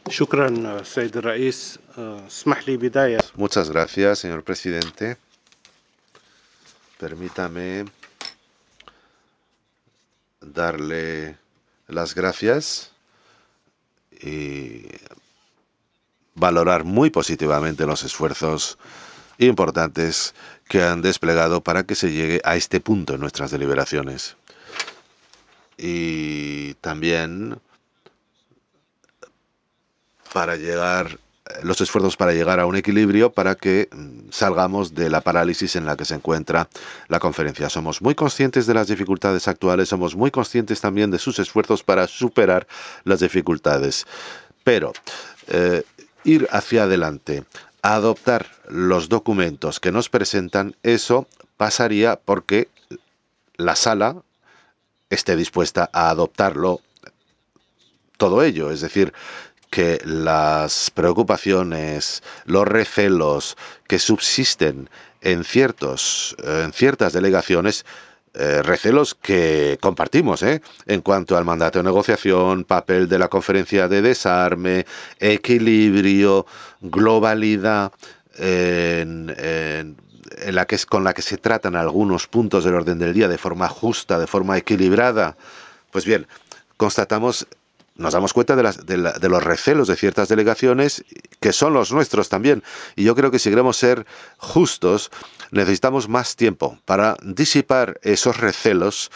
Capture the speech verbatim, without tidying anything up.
شكرا سيد الرئيس آه، اسمح لي بداية. Muchas gracias, señor presidente. Permítame darle las gracias y valorar muy positivamente los esfuerzos importantes que han desplegado para que se llegue a este punto en nuestras deliberaciones. Y también para llegar los esfuerzos para llegar a un equilibrio para que mm, salgamos de la parálisis en la que se encuentra la conferencia. Somos muy conscientes de las dificultades actuales, somos muy conscientes también de sus esfuerzos para superar las dificultades. Pero eh, ir hacia adelante, adoptar los documentos que nos presentan, eso pasaría porque la sala esté dispuesta a adoptarlo todo ello, es decir, que las preocupaciones, los recelos que subsisten en, ciertos, en ciertas delegaciones, eh, recelos que compartimos ¿eh? en cuanto al mandato de negociación, papel de la conferencia de desarme, equilibrio, globalidad, en, en, en la que es, con la que se tratan algunos puntos del orden del día de forma justa, de forma equilibrada. Pues bien, constatamos nos damos cuenta de, las, de, la, de los recelos de ciertas delegaciones, que son los nuestros también. Y yo creo que si queremos ser justos, necesitamos más tiempo para disipar esos recelos